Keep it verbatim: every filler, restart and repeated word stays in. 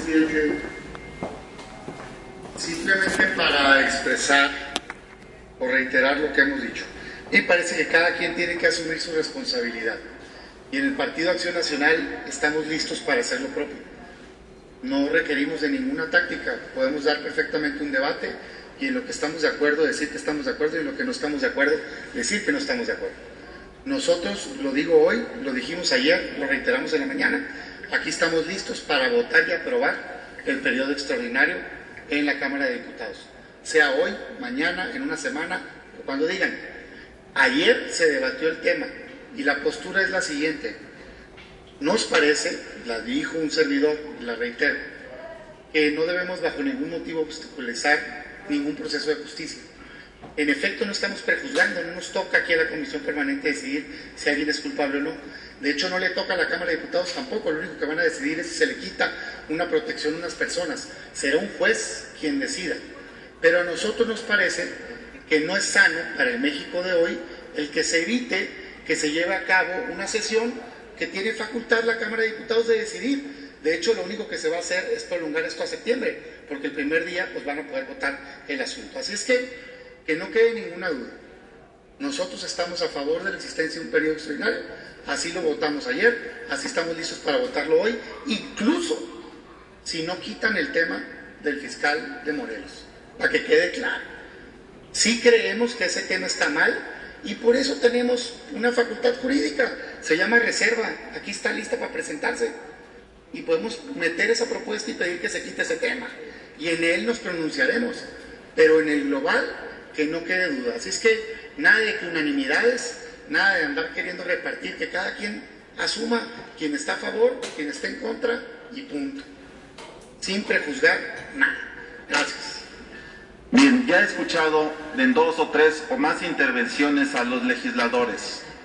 presidente. Simplemente para expresar o reiterar lo que hemos dicho. Y parece que cada quien tiene que asumir su responsabilidad. Y en el Partido Acción Nacional estamos listos para hacer lo propio. No requerimos de ninguna táctica. Podemos dar perfectamente un debate y en lo que estamos de acuerdo decir que estamos de acuerdo y en lo que no estamos de acuerdo decir que no estamos de acuerdo. Nosotros, lo digo hoy, lo dijimos ayer, lo reiteramos en la mañana, aquí estamos listos para votar y aprobar el periodo extraordinario en la Cámara de Diputados. Sea hoy, mañana, en una semana, o cuando digan. Ayer se debatió el tema y la postura es la siguiente. Nos parece, la dijo un servidor, y la reitero, que no debemos bajo ningún motivo obstaculizar ningún proceso de justicia. En efecto, no estamos prejuzgando, no nos toca aquí a la Comisión Permanente decidir si alguien es culpable o no. De hecho, no le toca a la Cámara de Diputados tampoco, lo único que van a decidir es si se le quita una protección a unas personas. Será un juez quien decida. Pero a nosotros nos parece que no es sano para el México de hoy el que se evite que se lleve a cabo una sesión que tiene facultad la Cámara de Diputados de decidir. De hecho, lo único que se va a hacer es prolongar esto a septiembre, porque el primer día pues, van a poder votar el asunto. Así es que, que no quede ninguna duda. Nosotros estamos a favor de la existencia de un periodo extraordinario. Así lo votamos ayer, así estamos listos para votarlo hoy, incluso si no quitan el tema del fiscal de Morelos, para que quede claro. Sí creemos que ese tema está mal y por eso tenemos una facultad jurídica, se llama reserva, aquí está lista para presentarse y podemos meter esa propuesta y pedir que se quite ese tema y en él nos pronunciaremos, pero en el global que no quede duda. Así es que nada de que unanimidades, nada de andar queriendo repartir, que cada quien asuma quién está a favor, quién está en contra y punto, sin prejuzgar nada. Gracias. Bien, ya he escuchado en dos o tres o más intervenciones a los legisladores.